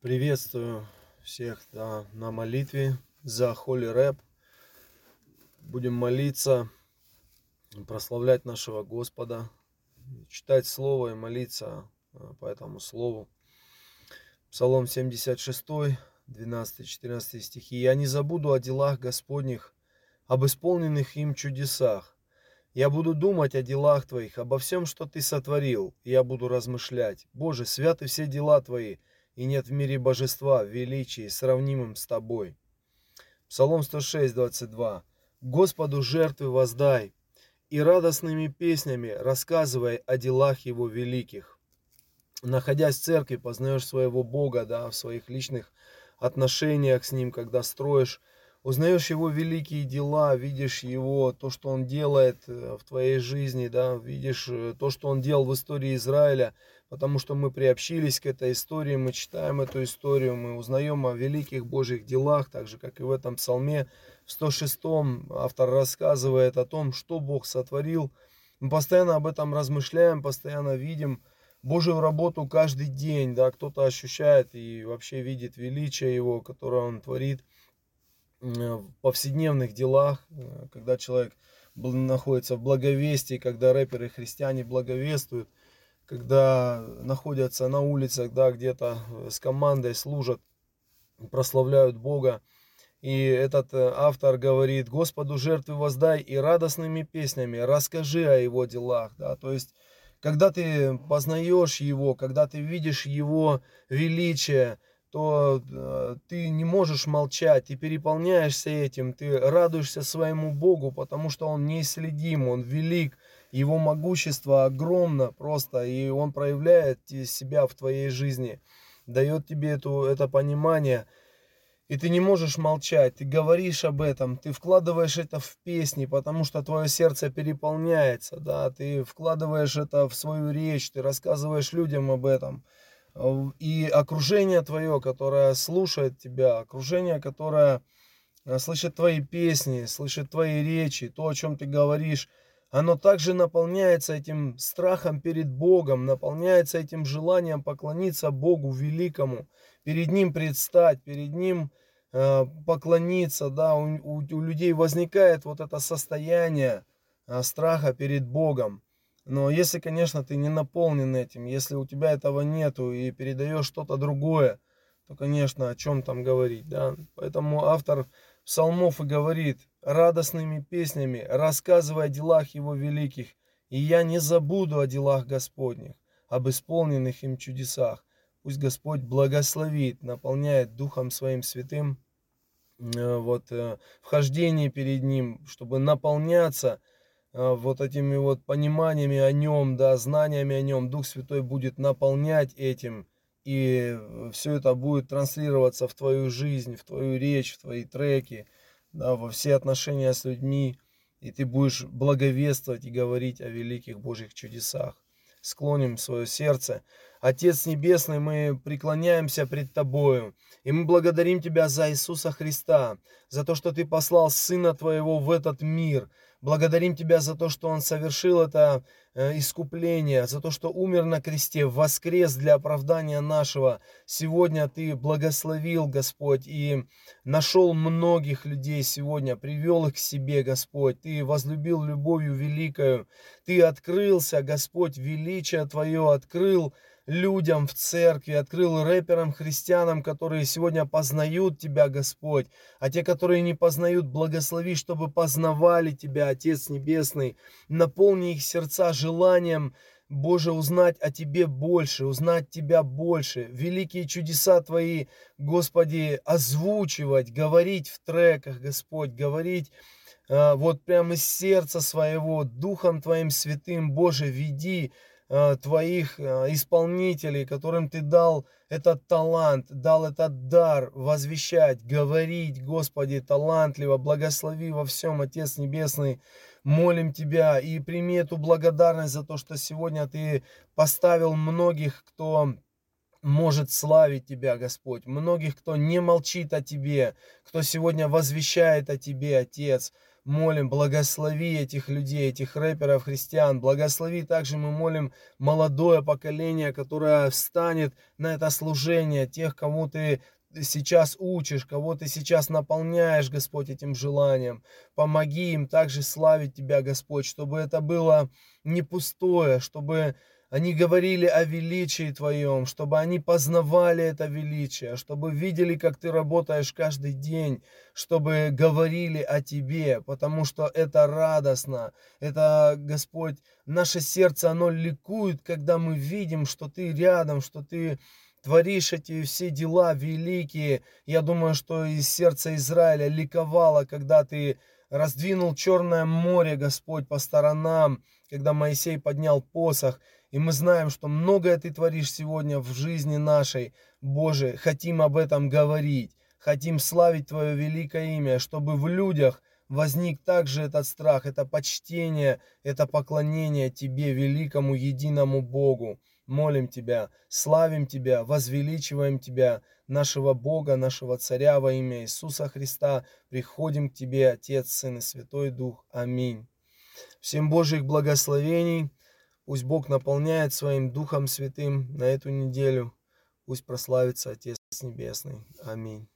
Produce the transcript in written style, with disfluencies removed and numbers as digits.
Приветствую всех на молитве за Holy Rap. Будем молиться, прославлять нашего Господа, читать Слово и молиться по этому Слову. Псалом 76, 12-14 стихи. «Я не забуду о делах Господних, об исполненных им чудесах. Я буду думать о делах Твоих, обо всем, что Ты сотворил, и я буду размышлять. Боже, святы все дела Твои, и нет в мире божества, в величии, сравнимым с Тобой». Псалом 106, 22. «Господу жертвы воздай, и радостными песнями рассказывай о делах Его великих». Находясь в церкви, познаешь своего Бога, да, в своих личных отношениях с Ним, когда строишь, узнаешь Его великие дела, видишь Его, то, что Он делает в твоей жизни, да, видишь то, что Он делал в истории Израиля, потому что мы приобщились к этой истории, мы читаем эту историю, мы узнаем о великих Божьих делах, так же, как и в этом псалме, в 106-м автор рассказывает о том, что Бог сотворил. Мы постоянно об этом размышляем, постоянно видим Божию работу каждый день, да, кто-то ощущает и вообще видит величие Его, которое Он творит в повседневных делах, когда человек находится в благовестии, когда рэперы христиане благовествуют, когда находятся на улицах, да, где-то с командой служат, прославляют Бога. И этот автор говорит: Господу жертвы воздай и радостными песнями расскажи о Его делах. Да? То есть, когда ты познаешь Его, когда ты видишь Его величие, то ты не можешь молчать, ты переполняешься этим, ты радуешься своему Богу, потому что Он неисследим, Он велик, Его могущество огромно просто, и Он проявляет себя в твоей жизни, дает тебе это понимание. И ты не можешь молчать, ты говоришь об этом, ты вкладываешь это в песни, потому что твое сердце переполняется, да, ты вкладываешь это в свою речь, ты рассказываешь людям об этом. И окружение твое, которое слушает тебя, окружение, которое слышит твои песни, слышит твои речи, то, о чем ты говоришь, оно также наполняется этим страхом перед Богом, наполняется этим желанием поклониться Богу великому, перед Ним предстать, перед Ним поклониться, да, у людей возникает вот это состояние страха перед Богом. Но если, конечно, ты не наполнен этим, если у тебя этого нету и передаешь что-то другое, то, конечно, о чем там говорить, да. Поэтому автор псалмов и говорит: радостными песнями рассказывай о делах Его великих, и я не забуду о делах Господних, об исполненных им чудесах. Пусть Господь благословит, наполняет Духом Своим Святым вхождение перед Ним, чтобы наполняться вот этими вот пониманиями о Нем, да, знаниями о Нем. Дух Святой будет наполнять этим, и все это будет транслироваться в твою жизнь, в твою речь, в твои треки, да, во все отношения с людьми, и ты будешь благовествовать и говорить о великих Божьих чудесах. Склоним свое сердце. Отец Небесный, мы преклоняемся пред Тобою, и мы благодарим Тебя за Иисуса Христа, за то, что Ты послал Сына Твоего в этот мир. Благодарим Тебя за то, что Он совершил это искупление, за то, что умер на кресте, воскрес для оправдания нашего. Сегодня Ты благословил, Господь, и нашел многих людей сегодня, привел их к себе, Господь. Ты возлюбил любовью великою. Ты открылся, Господь, величие Твое открыл людям в церкви, открыл рэперам, христианам, которые сегодня познают Тебя, Господь, а те, которые не познают, благослови, чтобы познавали Тебя, Отец Небесный, наполни их сердца желанием, Боже, узнать о Тебе больше, узнать Тебя больше, великие чудеса Твои, Господи, озвучивать, говорить в треках, Господь, говорить вот прямо из сердца своего, Духом Твоим Святым, Боже, веди Твоих исполнителей, которым Ты дал этот талант, дал этот дар возвещать, говорить, Господи, талантливо, благослови во всем, Отец Небесный. Молим Тебя и прими эту благодарность за то, что сегодня Ты поставил многих, кто может славить Тебя, Господь. Многих, кто не молчит о Тебе, кто сегодня возвещает о Тебе, Отец. Молим, благослови этих людей, этих рэперов, христиан. Благослови также, мы молим, молодое поколение, которое встанет на это служение, тех, кому Ты сейчас учишь, кого Ты сейчас наполняешь, Господь, этим желанием. Помоги им также славить Тебя, Господь, чтобы это было не пустое, чтобы они говорили о величии Твоем, чтобы они познавали это величие, чтобы видели, как Ты работаешь каждый день, чтобы говорили о Тебе, потому что это радостно. Это, Господь, наше сердце, оно ликует, когда мы видим, что Ты рядом, что Ты творишь эти все дела великие. Я думаю, что и сердце Израиля ликовало, когда Ты раздвинул Черное море, Господь, по сторонам, когда Моисей поднял посох. И мы знаем, что многое Ты творишь сегодня в жизни нашей. Боже, хотим об этом говорить, хотим славить Твое великое имя, чтобы в людях возник также этот страх, это почтение, это поклонение Тебе, великому единому Богу. Молим Тебя, славим Тебя, возвеличиваем Тебя, нашего Бога, нашего Царя во имя Иисуса Христа. Приходим к Тебе, Отец, Сын и Святой Дух. Аминь. Всем Божьих благословений. Пусть Бог наполняет своим Духом Святым на эту неделю. Пусть прославится Отец Небесный. Аминь.